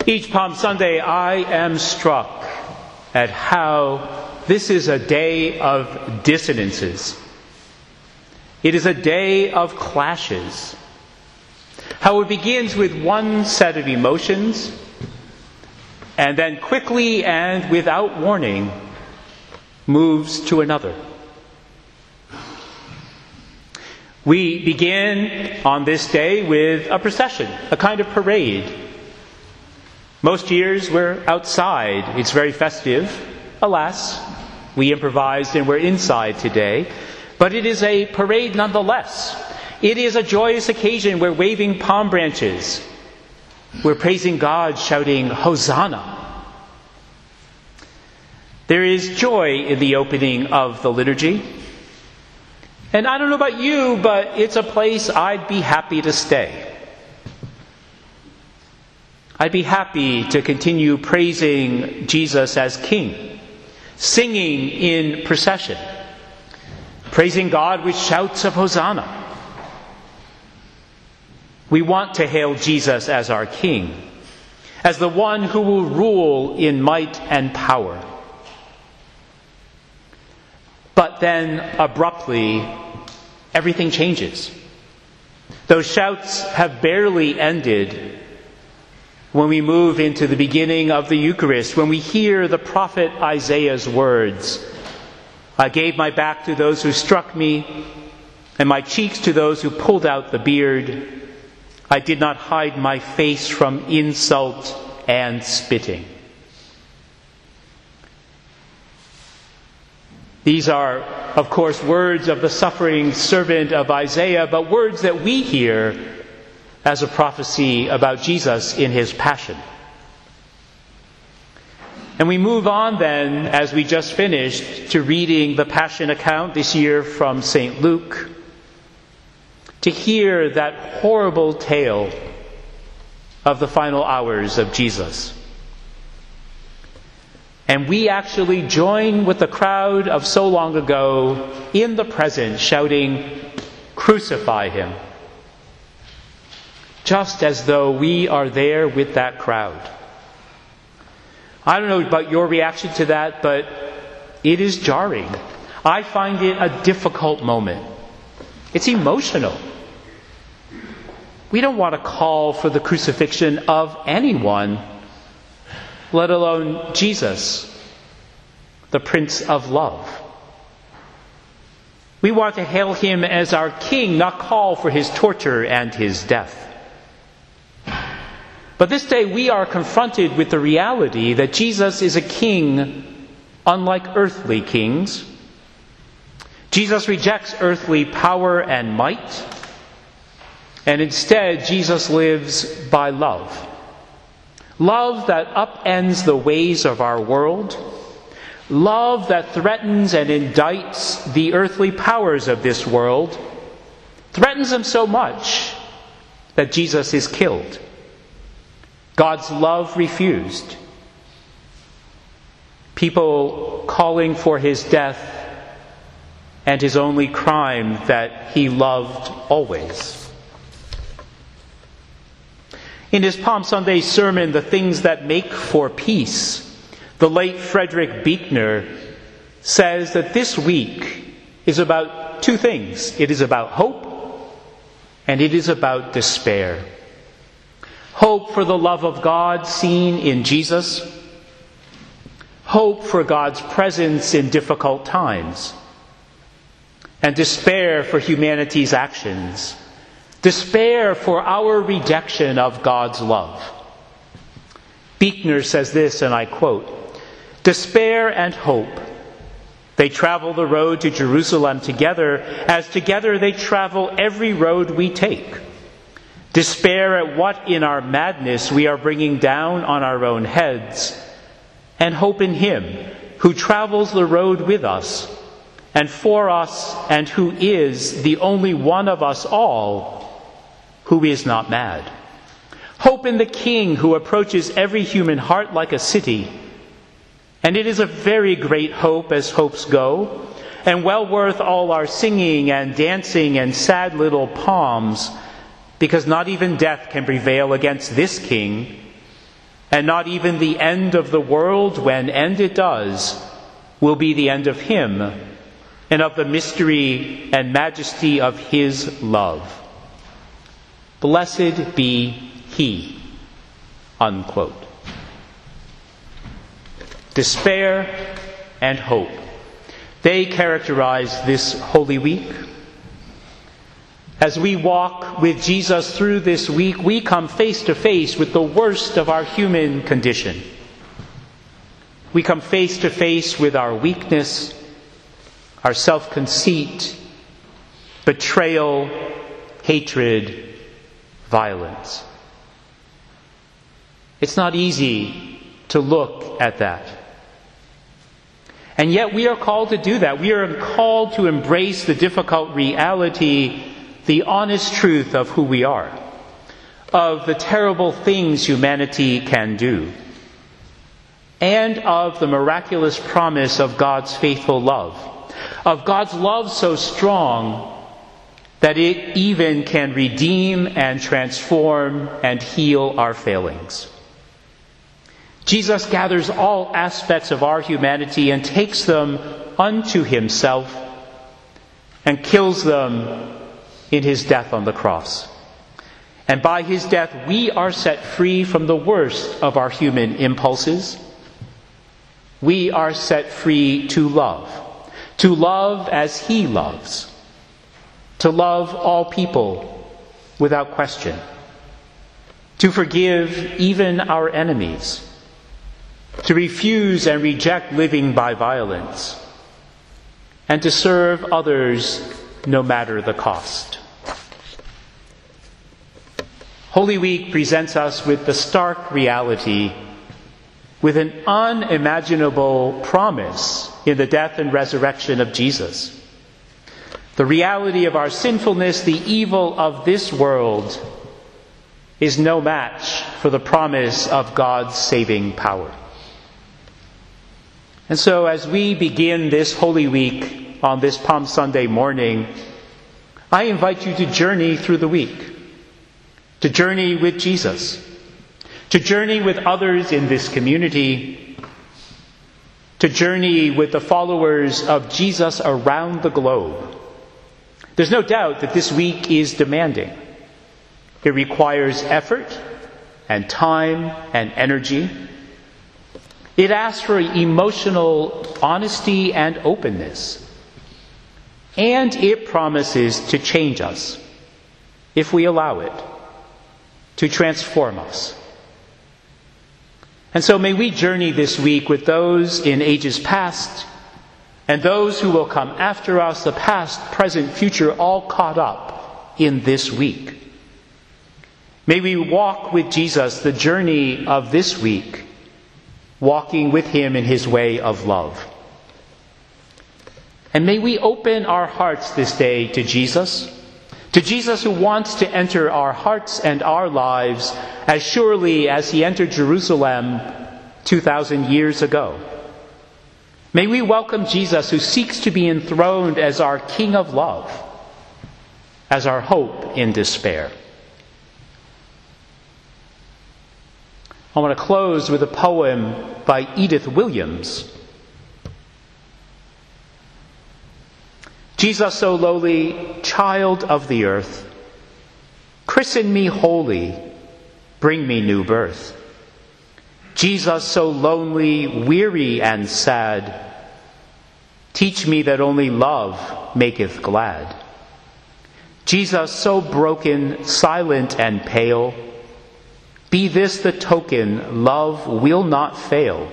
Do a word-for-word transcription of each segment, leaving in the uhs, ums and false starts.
Each Palm Sunday, I am struck at how this is a day of dissonances. It is a day of clashes. How it begins with one set of emotions, and then quickly and without warning moves to another. We begin on this day with a procession, a kind of parade. Most years we're outside. It's very festive. Alas, we improvised and we're inside today. But it is a parade nonetheless. It is a joyous occasion. We're waving palm branches. We're praising God, shouting, Hosanna. There is joy in the opening of the liturgy. And I don't know about you, but it's a place I'd be happy to stay. I'd be happy to continue praising Jesus as King, singing in procession, praising God with shouts of Hosanna. We want to hail Jesus as our King, as the one who will rule in might and power. But then, abruptly, everything changes. Those shouts have barely ended when we move into the beginning of the Eucharist, when we hear the prophet Isaiah's words, I gave my back to those who struck me, and my cheeks to those who pulled out the beard. I did not hide my face from insult and spitting. These are, of course, words of the suffering servant of Isaiah, but words that we hear as a prophecy about Jesus in his passion. And we move on then, as we just finished, to reading the Passion account this year from Saint Luke, to hear that horrible tale of the final hours of Jesus. And we actually join with the crowd of so long ago in the present, shouting, Crucify him. Just as though we are there with that crowd. I don't know about your reaction to that, but it is jarring. I find it a difficult moment. It's emotional. We don't want to call for the crucifixion of anyone, let alone Jesus, the Prince of Love. We want to hail him as our King, not call for his torture and his death. But this day we are confronted with the reality that Jesus is a king unlike earthly kings. Jesus rejects earthly power and might, and instead Jesus lives by love. Love that upends the ways of our world. Love that threatens and indicts the earthly powers of this world. Threatens them so much that Jesus is killed. God's love refused. People calling for his death, and his only crime that he loved always. In his Palm Sunday sermon, The Things That Make for Peace, the late Frederick Buechner says that this week is about two things. It is about hope, and it is about despair. Hope for the love of God seen in Jesus. Hope for God's presence in difficult times. And despair for humanity's actions. Despair for our rejection of God's love. Buechner says this, and I quote, Despair and hope, they travel the road to Jerusalem together, as together they travel every road we take. Despair at what in our madness we are bringing down on our own heads, and hope in him who travels the road with us, and for us, and who is the only one of us all who is not mad. Hope in the King who approaches every human heart like a city. And it is a very great hope as hopes go, and well worth all our singing and dancing and sad little palms, because not even death can prevail against this King, And not even the end of the world, when end it does, will be the end of him and of the mystery and majesty of his love. Blessed be he." Unquote. Despair and hope, they characterize this Holy Week. As we walk with Jesus through this week, we come face to face with the worst of our human condition. We come face to face with our weakness, our self-conceit, betrayal, hatred, violence. It's not easy to look at that. And yet we are called to do that. We are called to embrace the difficult reality, the honest truth of who we are, of the terrible things humanity can do, and of the miraculous promise of God's faithful love, of God's love so strong that it even can redeem and transform and heal our failings. Jesus gathers all aspects of our humanity and takes them unto himself and kills them in his death on the cross. And by his death, we are set free from the worst of our human impulses. We are set free to love, to love as he loves, to love all people without question, to forgive even our enemies, to refuse and reject living by violence, and to serve others no matter the cost. Holy Week presents us with the stark reality, with an unimaginable promise in the death and resurrection of Jesus. The reality of our sinfulness, the evil of this world, is no match for the promise of God's saving power. And so as we begin this Holy Week on this Palm Sunday morning, I invite you to journey through the week, to journey with Jesus, to journey with others in this community, to journey with the followers of Jesus around the globe. There's no doubt that this week is demanding. It requires effort and time and energy. It asks for emotional honesty and openness. And it promises to change us, if we allow it, to transform us. And so may we journey this week with those in ages past and those who will come after us, the past, present, future, all caught up in this week. May we walk with Jesus the journey of this week, walking with him in his way of love. And may we open our hearts this day to Jesus, to Jesus who wants to enter our hearts and our lives as surely as he entered Jerusalem two thousand years ago. May we welcome Jesus who seeks to be enthroned as our King of love, as our hope in despair. I want to close with a poem by Edith Williams. Jesus so lowly, child of the earth, christen me holy, bring me new birth. Jesus so lonely, weary and sad, teach me that only love maketh glad. Jesus so broken, silent and pale, be this the token love will not fail.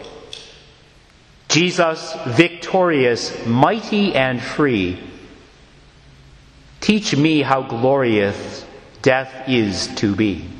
Jesus victorious, mighty and free, teach me how glorious death is to be.